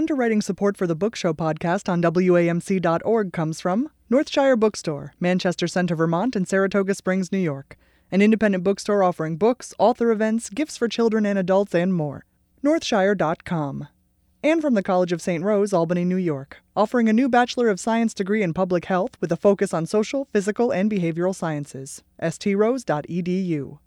underwriting support for the Book Show podcast on WAMC.org comes from Northshire Bookstore, Manchester Center, Vermont, and Saratoga Springs, New York. An independent bookstore offering books, author events, gifts for children and adults, and more. Northshire.com. And from the College of St. Rose, Albany, New York, offering a new Bachelor of Science degree in Public Health with a focus on social, physical, and behavioral sciences. strose.edu.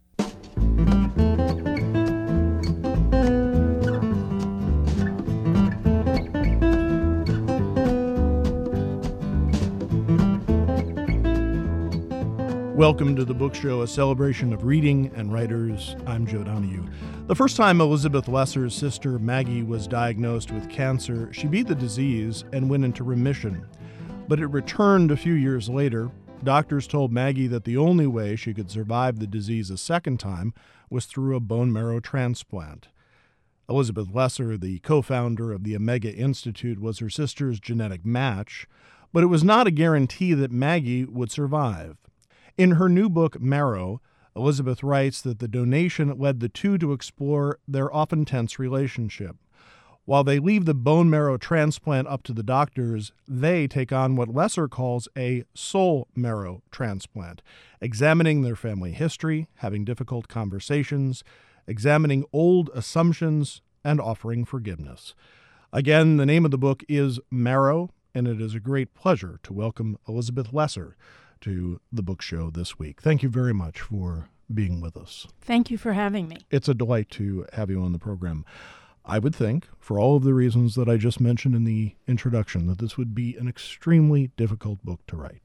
Welcome to the Book Show, a celebration of reading and writers. I'm Joe Donahue. The first time Elizabeth Lesser's sister Maggie was diagnosed with cancer, she beat the disease and went into remission. But it returned a few years later. Doctors told Maggie that the only way she could survive the disease a second time was through a bone marrow transplant. Elizabeth Lesser, the co-founder of the Omega Institute, was her sister's genetic match, but it was not a guarantee that Maggie would survive. In her new book, Marrow, Elizabeth writes that the donation led the two to explore their often tense relationship. While they leave the bone marrow transplant up to the doctors, they take on what Lesser calls a soul marrow transplant, examining their family history, having difficult conversations, examining old assumptions, and offering forgiveness. Again, the name of the book is Marrow, and it is a great pleasure to welcome Elizabeth Lesser to the Book Show this week. Thank you very much for being with us. Thank you for having me. It's a delight to have you on the program. I would think, for all of the reasons that I just mentioned in the introduction, that this would be an extremely difficult book to write.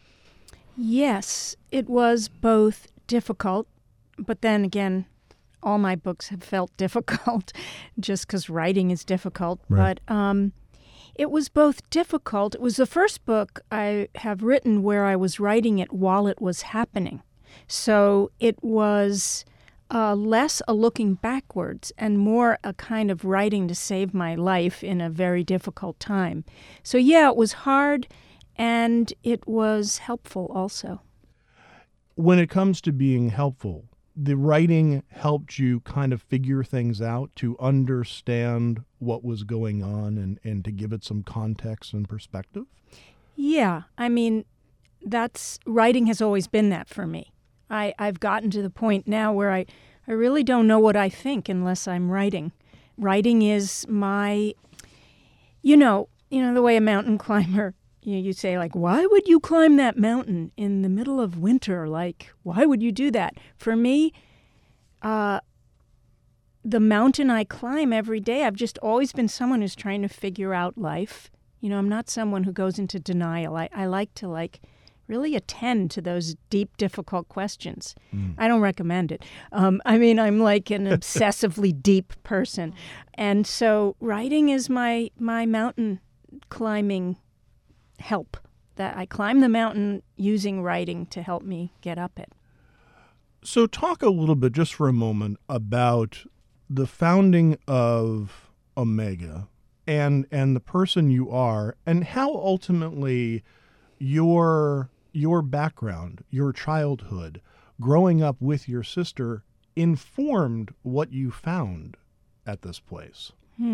Yes, it was both difficult, but then again, all my books have felt difficult just because writing is difficult. Right. But it was both difficult. It was the first book I have written where I was writing it while it was happening. So it was less a looking backwards and more a kind of writing to save my life in a very difficult time. So yeah, it was hard and it was helpful also. When it comes to being helpful, the writing helped you kind of figure things out, to understand what was going on and to give it some context and perspective? Yeah, I mean, writing has always been that for me. I've gotten to the point now where I really don't know what I think unless I'm writing. Writing is my, you know the way a mountain climber, you say, like, why would you climb that mountain in the middle of winter? Like, why would you do that? For me, the mountain I climb every day, I've just always been someone who's trying to figure out life. I'm not someone who goes into denial. I like to, really attend to those deep, difficult questions. I don't recommend it. I'm like an obsessively deep person. And so writing is my mountain climbing help, that I climb the mountain using writing to help me get up it. So talk a little bit, just for a moment, about the founding of Omega and the person you are, and how ultimately your background, your childhood, growing up with your sister, informed what you found at this place.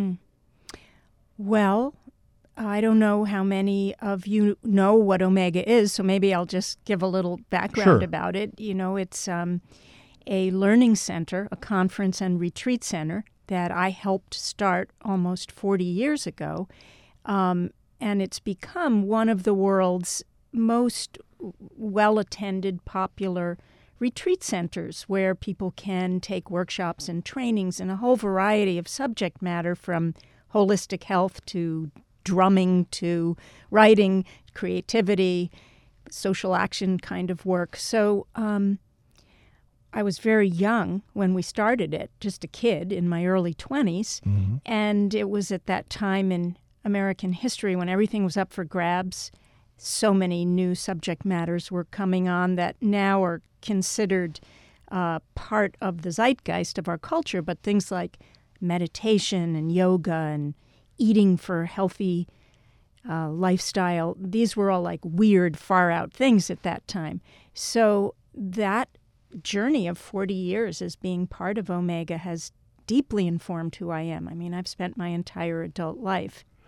Well, I don't know how many of you know what Omega is, so maybe I'll just give a little background about it. It's a learning center, a conference and retreat center that I helped start almost 40 years ago, and it's become one of the world's most well-attended, popular retreat centers where people can take workshops and trainings in a whole variety of subject matter, from holistic health to drumming to writing, creativity, social action kind of work. So I was very young when we started it, just a kid in my early 20s. Mm-hmm. And it was at that time in American history when everything was up for grabs. So many new subject matters were coming on that now are considered part of the zeitgeist of our culture, but things like meditation and yoga and eating for healthy lifestyle, these were all like weird, far-out things at that time. So that journey of 40 years as being part of Omega has deeply informed who I am. I mean, I've spent my entire adult life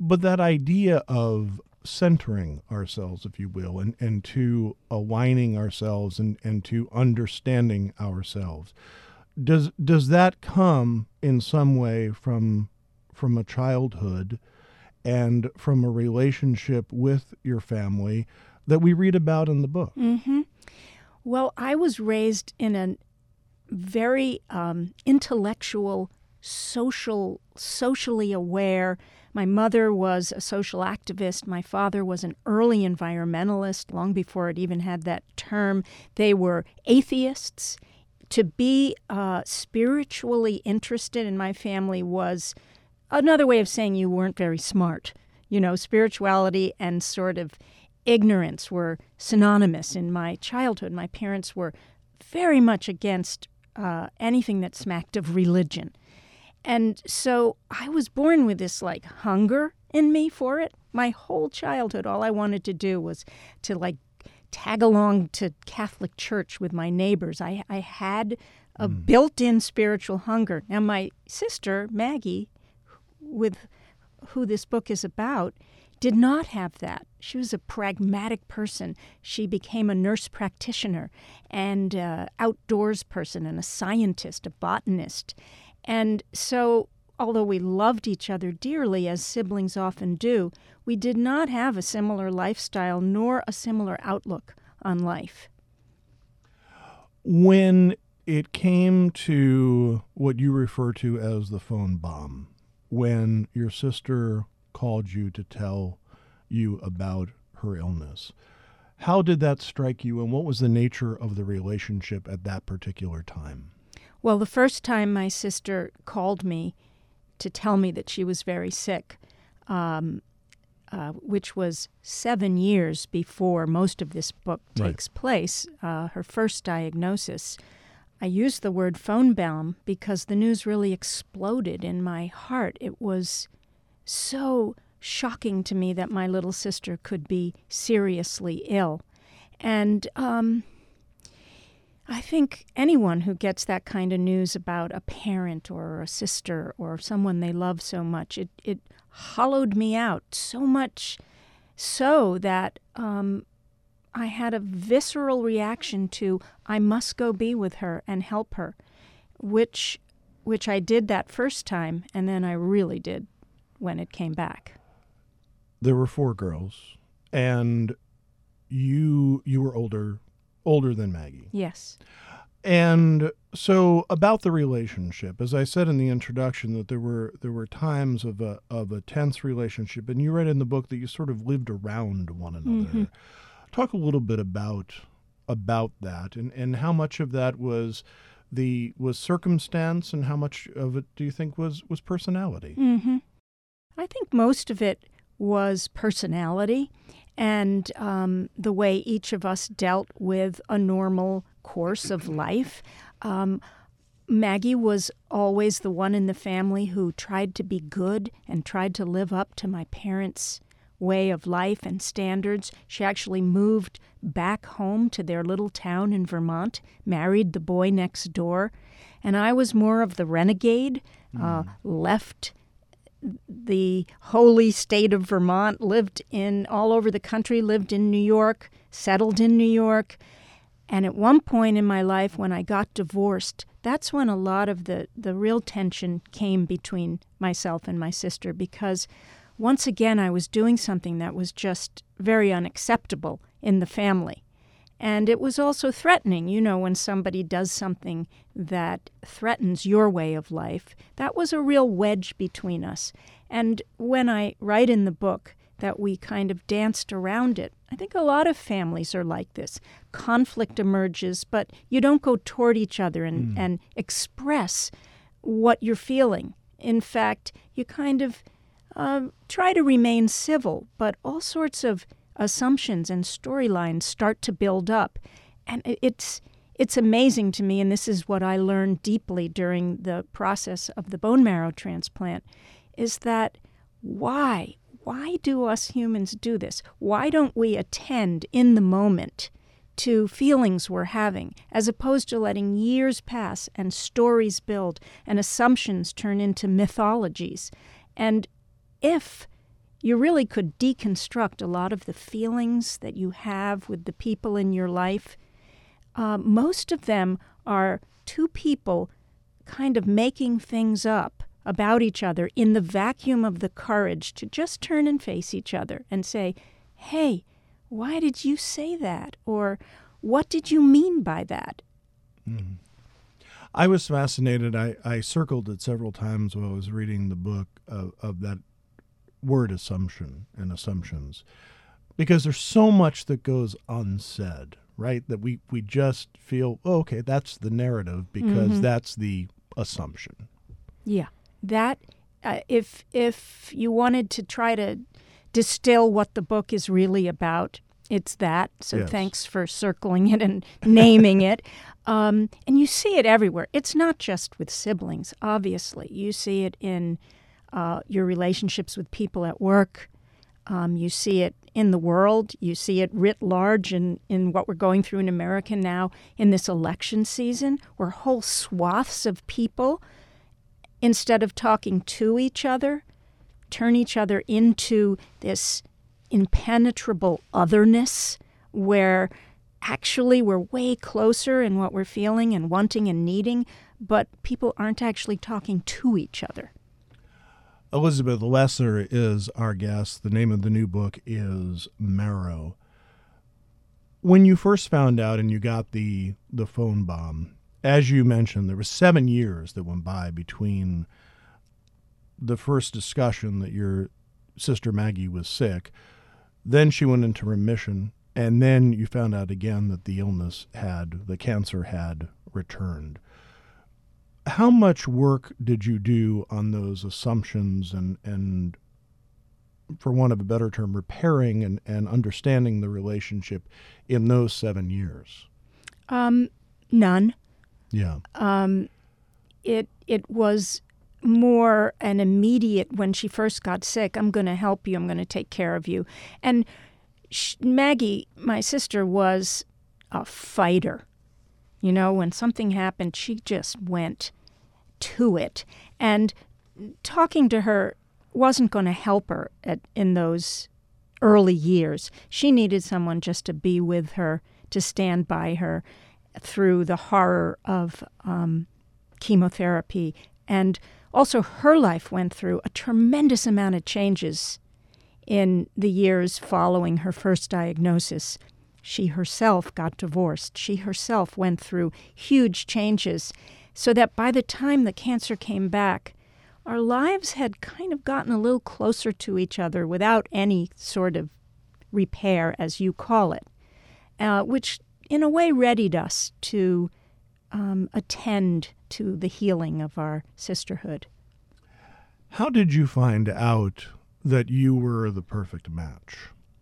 But that idea of centering ourselves, if you will, and to aligning ourselves and to understanding ourselves, does that come in some way from a childhood and from a relationship with your family that we read about in the book? Mm-hmm. Well, I was raised in a very intellectual, socially aware. My mother was a social activist. My father was an early environmentalist, long before it even had that term. They were atheists. To be spiritually interested in my family was another way of saying you weren't very smart. Spirituality and sort of ignorance were synonymous in my childhood. My parents were very much against anything that smacked of religion. And so I was born with this hunger in me for it. My whole childhood, all I wanted to do was to tag along to Catholic church with my neighbors. I had a built-in spiritual hunger. Now, my sister, Maggie, with who this book is about, did not have that. She was a pragmatic person. She became a nurse practitioner and outdoors person and a scientist, a botanist. And so, although we loved each other dearly, as siblings often do, we did not have a similar lifestyle nor a similar outlook on life. When it came to what you refer to as the phone bomb, when your sister called you to tell you about her illness, how did that strike you, and what was the nature of the relationship at that particular time? Well, the first time my sister called me to tell me that she was very sick, which was 7 years before most of this book takes place, her first diagnosis, I used the word phone bomb because the news really exploded in my heart. It was so shocking to me that my little sister could be seriously ill. And I think anyone who gets that kind of news about a parent or a sister or someone they love so much, it hollowed me out so much so that I had a visceral reaction to, I must go be with her and help her, which I did that first time, and then I really did when it came back. There were 4 girls, and you were older than Maggie. Yes. And so about the relationship, as I said in the introduction, that there were times of a tense relationship, and you read in the book that you sort of lived around one another. Mm-hmm. Talk a little bit about that, and how much of that was circumstance, and how much of it do you think was personality? Mm-hmm. I think most of it was personality and the way each of us dealt with a normal course of life. Maggie was always the one in the family who tried to be good and tried to live up to my parents' way of life and standards. She actually moved back home to their little town in Vermont, married the boy next door, and I was more of the renegade, left the holy state of Vermont, lived all over the country, lived in New York, settled in New York. And at one point in my life, when I got divorced, that's when a lot of the real tension came between myself and my sister, because once again I was doing something that was just very unacceptable in the family. And it was also threatening, when somebody does something that threatens your way of life. That was a real wedge between us. And when I write in the book that we kind of danced around it, I think a lot of families are like this. Conflict emerges, but you don't go toward each other and express what you're feeling. In fact, you kind of try to remain civil, but all sorts of assumptions and storylines start to build up. And it's amazing to me, and this is what I learned deeply during the process of the bone marrow transplant, is that why do us humans do this? Why don't we attend in the moment to feelings we're having, as opposed to letting years pass and stories build and assumptions turn into mythologies? And if you really could deconstruct a lot of the feelings that you have with the people in your life. Most of them are two people kind of making things up about each other in the vacuum of the courage to just turn and face each other and say, hey, why did you say that? Or what did you mean by that? Mm. I was fascinated. I circled it several times while I was reading the book of that word assumption and assumptions, because there's so much that goes unsaid, right? That we just feel, oh, okay, that's the narrative because that's the assumption. Yeah. That, if you wanted to try to distill what the book is really about, it's that. So Yes. Thanks for circling it and naming it. And you see it everywhere. It's not just with siblings, obviously. You see it in your relationships with people at work. You see it in the world. You see it writ large in what we're going through in America now in this election season, where whole swaths of people, instead of talking to each other, turn each other into this impenetrable otherness where actually we're way closer in what we're feeling and wanting and needing, but people aren't actually talking to each other. Elizabeth Lesser is our guest. The name of the new book is Marrow. When you first found out and you got the phone bomb, as you mentioned, there was 7 years that went by between the first discussion that your sister Maggie was sick, then she went into remission, and then you found out again that the cancer had returned. How much work did you do on those assumptions and for want of a better term, repairing and understanding the relationship in those 7 years? None. Yeah. It was more an immediate, when she first got sick, I'm going to help you, I'm going to take care of you. And Maggie, my sister, was a fighter. You know, when something happened, she just went to it. And talking to her wasn't going to help her in those early years. She needed someone just to be with her, to stand by her through the horror of chemotherapy. And also, her life went through a tremendous amount of changes in the years following her first diagnosis. She herself got divorced. She herself went through huge changes, so that by the time the cancer came back, our lives had kind of gotten a little closer to each other without any sort of repair, as you call it, which in a way readied us to attend to the healing of our sisterhood. How did you find out that you were the perfect match?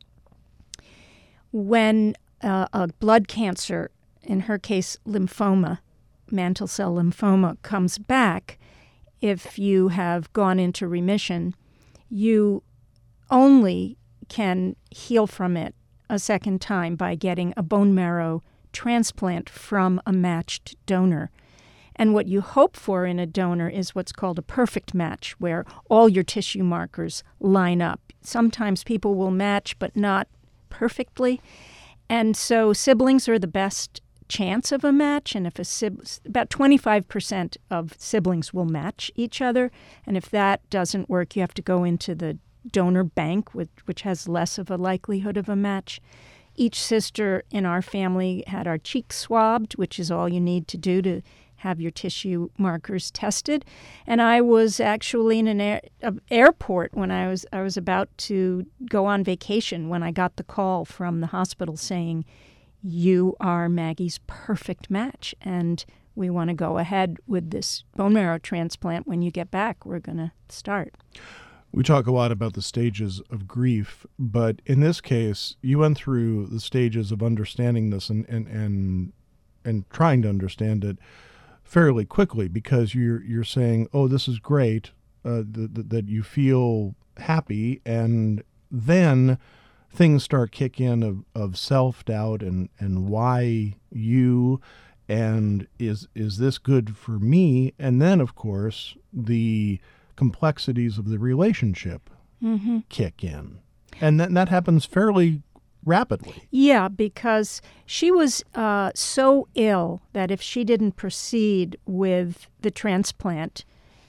When a blood cancer, in her case lymphoma, mantle cell lymphoma, comes back, if you have gone into remission, you only can heal from it a second time by getting a bone marrow transplant from a matched donor. And what you hope for in a donor is what's called a perfect match, where all your tissue markers line up. Sometimes people will match, but not perfectly. And so siblings are the best chance of a match, and if about 25% of siblings will match each other, and if that doesn't work, you have to go into the donor bank, which has less of a likelihood of a match. Each sister in our family had our cheeks swabbed, which is all you need to do to have your tissue markers tested. And I was actually in an airport when I was about to go on vacation when I got the call from the hospital saying, "You are Maggie's perfect match, and we want to go ahead with this bone marrow transplant. When you get back, we're going to start." We talk a lot about the stages of grief, but in this case, you went through the stages of understanding this and trying to understand it fairly quickly, because you're saying, "Oh, this is great," that you feel happy, and then things start kick in of self-doubt and why you, and is this good for me? And then, of course, the complexities of the relationship kick in. And that happens fairly rapidly. Yeah, because she was so ill that if she didn't proceed with the transplant,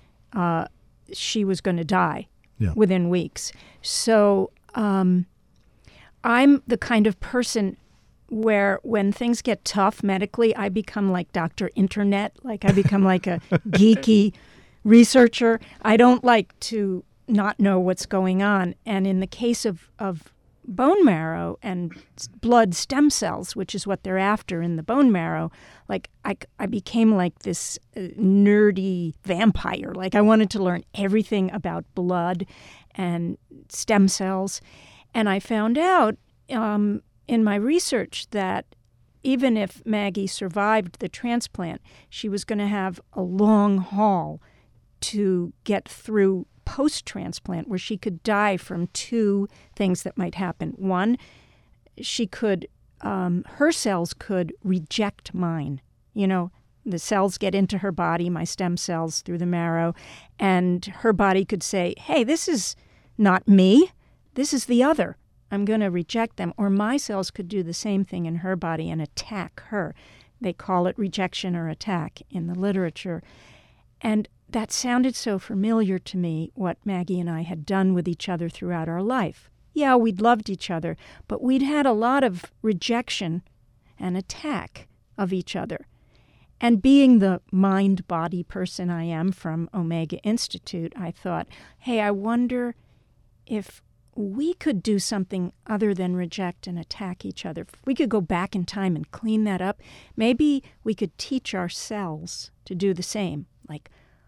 she was going to die within weeks. So I'm the kind of person where when things get tough medically, I become like Dr. Internet. Like I become like a geeky researcher. I don't like to not know what's going on. And in the case of bone marrow and blood stem cells, which is what they're after in the bone marrow, like I became like this nerdy vampire. Like I wanted to learn everything about blood and stem cells. And I found out in my research that even if Maggie survived the transplant, she was going to have a long haul to get through post-transplant, where she could die from two things that might happen. One, she could, her cells could reject mine. You know, the cells get into her body, my stem cells through the marrow, and her body could say, hey, this is not me, this is the other. I'm going to reject them. Or my cells could do the same thing in her body and attack her. They call it rejection or attack in the literature. And that sounded so familiar to me, what Maggie and I had done with each other throughout our life. Yeah, we'd loved each other, but we'd had a lot of rejection and attack of each other. And being the mind-body person I am from Omega Institute, I thought, hey, I wonder if we could do something other than reject and attack each other. If we could go back in time and clean that up, maybe we could teach our cells to do the same, like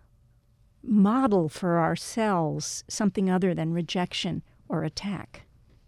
model for ourselves something other than rejection or attack.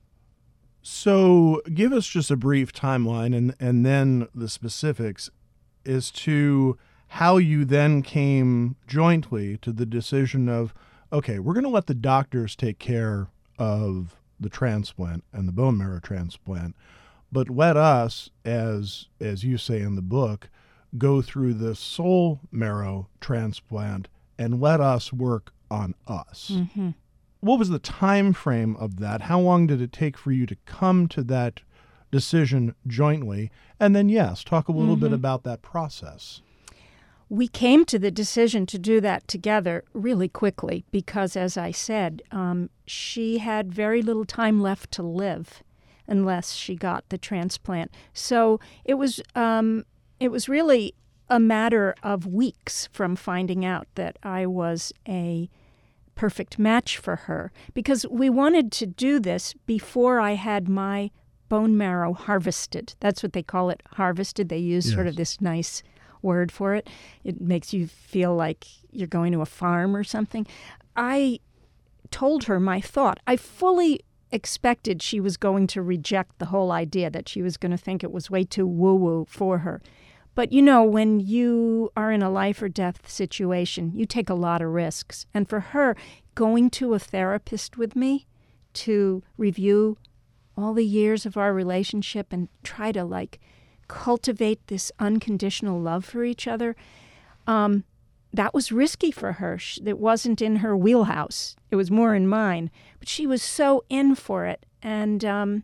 So give us just a brief timeline and then the specifics as to how you then came jointly to the decision of, okay, we're going to let the doctors take care of the transplant and the bone marrow transplant, but let us, as you say in the book, go through the soul marrow transplant and let us work on us. Mm-hmm. What was the time frame of that? How long did it take for you to come to that decision jointly? And then, yes, talk a little bit about that process. We came to the decision to do that together really quickly because, as I said, she had very little time left to live unless she got the transplant. So it was really a matter of weeks from finding out that I was a perfect match for her, because we wanted to do this before I had my bone marrow harvested. That's what they call it, harvested. They use sort of this nice word for it. It makes you feel like you're going to a farm or something. I told her my thought. I fully expected she was going to reject the whole idea, that she was going to think it was way too woo-woo for her. But, you know, when you are in a life or death situation, you take a lot of risks. And for her, going to a therapist with me to review all the years of our relationship and try to, like, cultivate this unconditional love for each other, that was risky for her. It wasn't in her wheelhouse. It was more in mine. But she was so in for it. And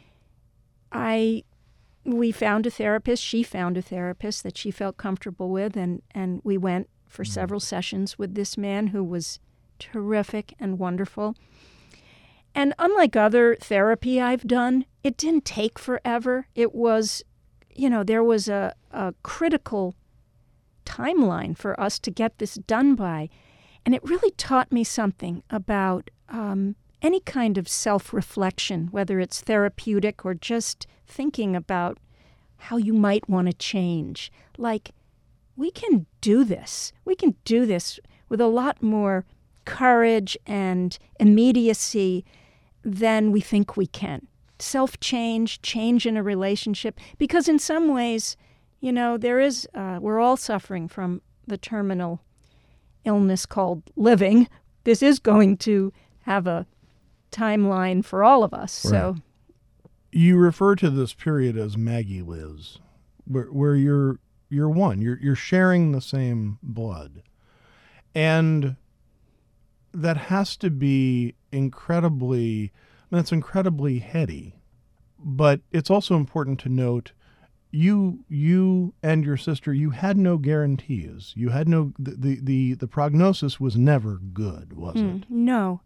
we found a therapist. She found a therapist that she felt comfortable with, and we went for several sessions with this man who was terrific and wonderful. And unlike other therapy I've done, it didn't take forever. It was, you know, there was a critical timeline for us to get this done by. And it really taught me something about any kind of self-reflection, whether it's therapeutic or just thinking about how you might want to change. Like, we can do this. We can do this with a lot more courage and immediacy than we think we can. Self-change, change in a relationship, because in some ways, you know, there is, we're all suffering from the terminal illness called living. This is going to have a timeline for all of us. Right. So you refer to this period as Maggie Lives, where you're one. You're sharing the same blood, and that has to be incredibly, that's incredibly heady. But it's also important to note you and your sister, you had no guarantees. You had no, the prognosis was never good, was it? No.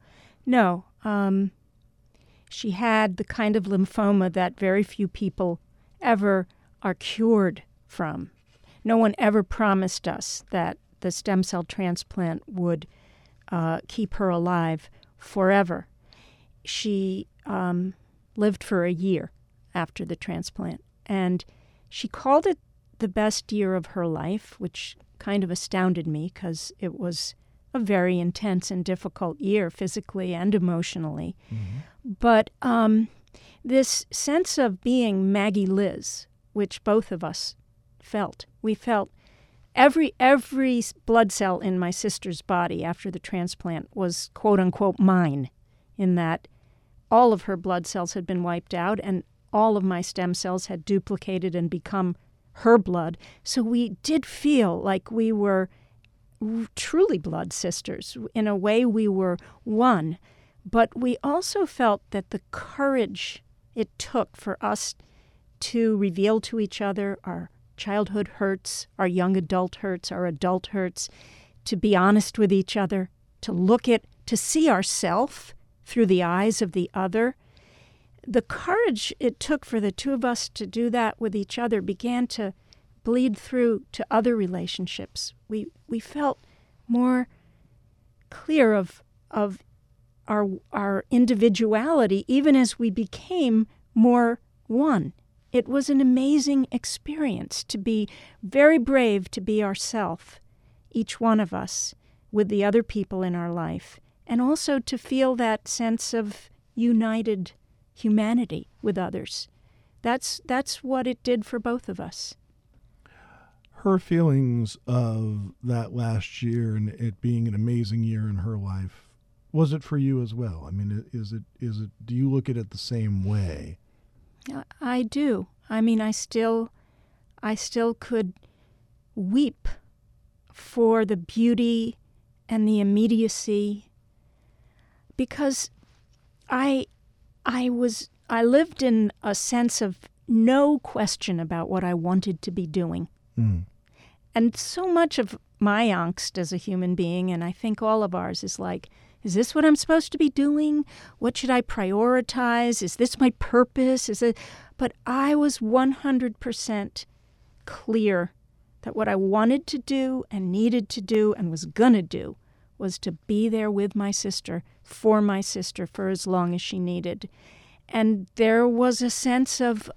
She had the kind of lymphoma that very few people ever are cured from. No one ever promised us that the stem cell transplant would keep her alive forever. She lived for a year after the transplant, and she called it the best year of her life, which kind of astounded me because it was a very intense and difficult year physically and emotionally. Mm-hmm. But this sense of being Maggie Liz, which both of us felt, we felt every blood cell in my sister's body after the transplant was quote-unquote mine, in that all of her blood cells had been wiped out and all of my stem cells had duplicated and become her blood. So we did feel like we were truly blood sisters. In a way, we were one. But we also felt that the courage it took for us to reveal to each other our childhood hurts, our young adult hurts, our adult hurts, to be honest with each other, to see ourselves through the eyes of the other. The courage it took for the two of us to do that with each other began to bleed through to other relationships. We felt more clear of our individuality even as we became more one. It was an amazing experience to be very brave to be ourselves, each one of us, with the other people in our life, and also to feel that sense of united humanity with others. That's what it did for both of us. Her feelings of that last year and it being an amazing year in her life, was it for you as well? I mean, is it? Do you look at it the same way? I do. I mean, I still could weep for the beauty and the immediacy, because I lived in a sense of no question about what I wanted to be doing. Mm. And so much of my angst as a human being, and I think all of ours, is like, is this what I'm supposed to be doing? What should I prioritize? Is this my purpose? But I was 100% clear that what I wanted to do and needed to do and was going to do was to be there with my sister, for as long as she needed. And there was a sense of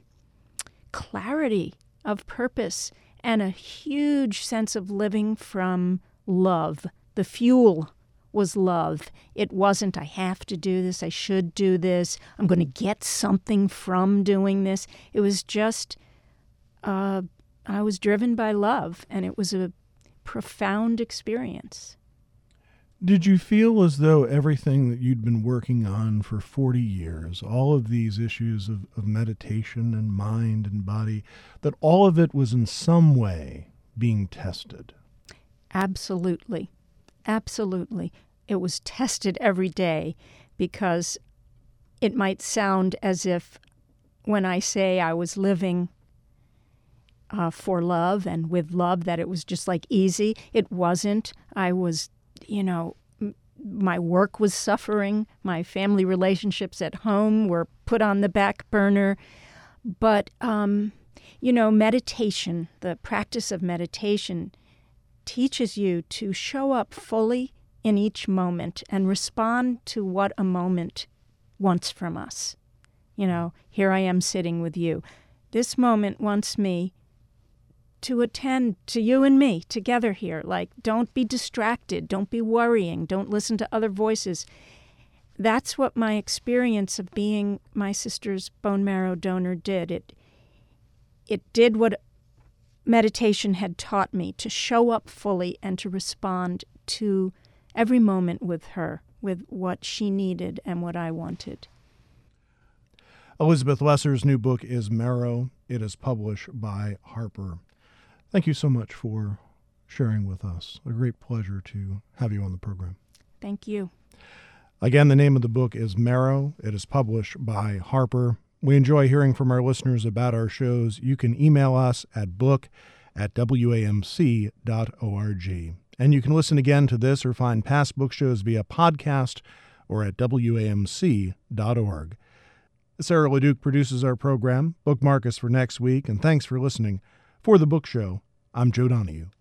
clarity, of purpose, and a huge sense of living from love. The fuel was love. It wasn't, I have to do this, I should do this, I'm going to get something from doing this. It was just, I was driven by love, and it was a profound experience. Did you feel as though everything that you'd been working on for 40 years, all of these issues of meditation and mind and body, that all of it was in some way being tested? Absolutely. Absolutely. It was tested every day, because it might sound as if when I say I was living for love and with love, that it was just like easy. It wasn't. I was, my work was suffering. My family relationships at home were put on the back burner. But, meditation, the practice of meditation, teaches you to show up fully in each moment and respond to what a moment wants from us. Here I am sitting with you. This moment wants me to attend to you and me together here. Like, don't be distracted. Don't be worrying. Don't listen to other voices. That's what my experience of being my sister's bone marrow donor did. It did what meditation had taught me, to show up fully and to respond to every moment with her, with what she needed and what I wanted. Elizabeth Lesser's new book is Marrow. It is published by Harper. Thank you so much for sharing with us. A great pleasure to have you on the program. Thank you. Again, the name of the book is Marrow. It is published by Harper. We enjoy hearing from our listeners about our shows. You can email us at book@wamc.org. And you can listen again to this or find past book shows via podcast or at wamc.org. Sarah LeDuc produces our program. Bookmark us for next week, and thanks for listening. For The Book Show, I'm Joe Donahue.